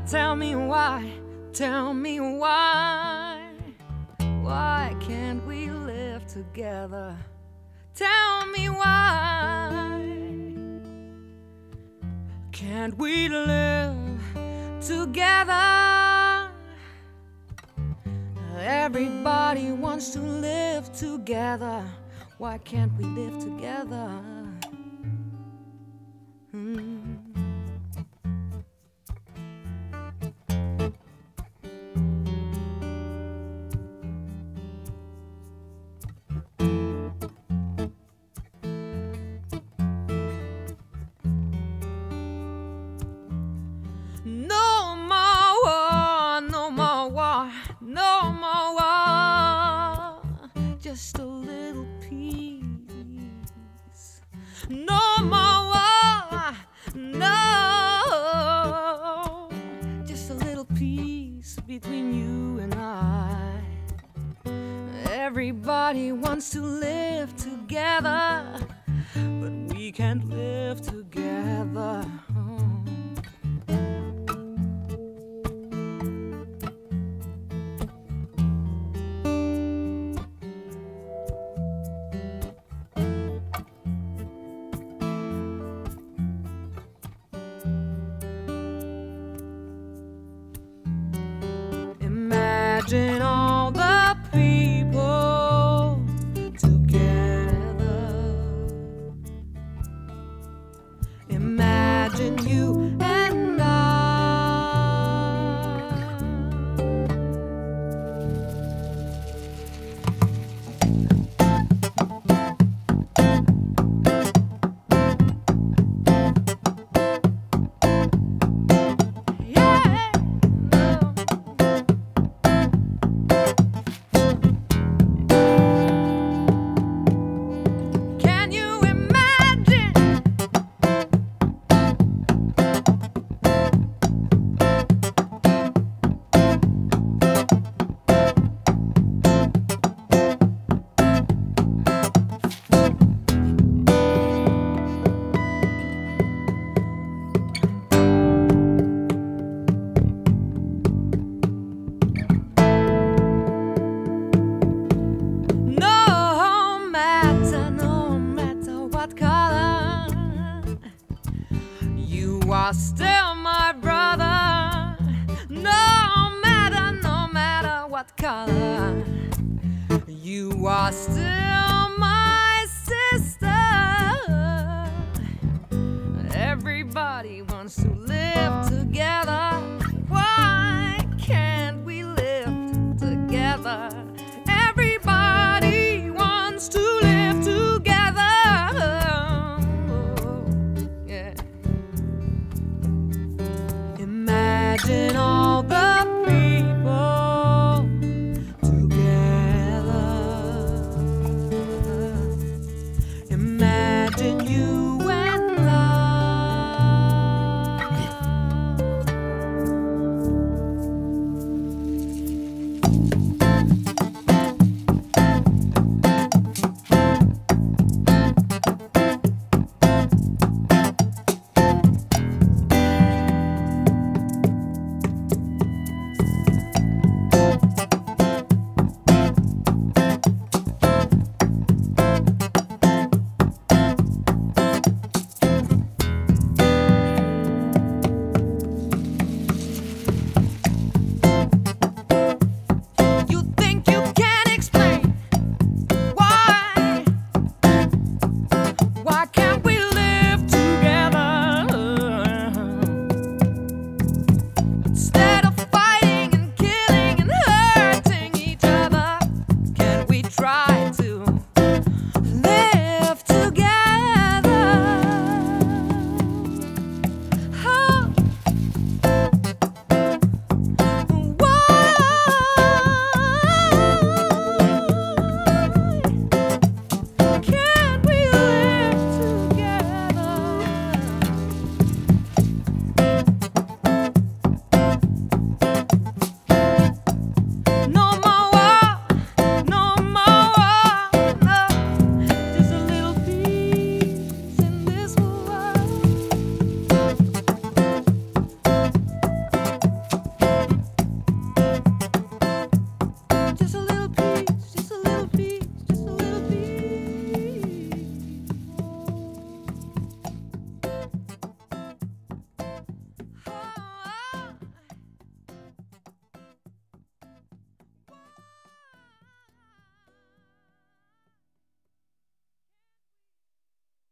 Tell me why can't we live together? Tell me why can't we live together? Everybody wants to live together. Why can't we live together? No more war, no more war, no more war. Just a little peace. No more war, no. Just a little peace between you and I. Everybody wants to live together, but we can't live together. Imagine all the people together. Imagine you and I. You are still my brother, no matter what color. You are still my sister. Everybody wants to live together.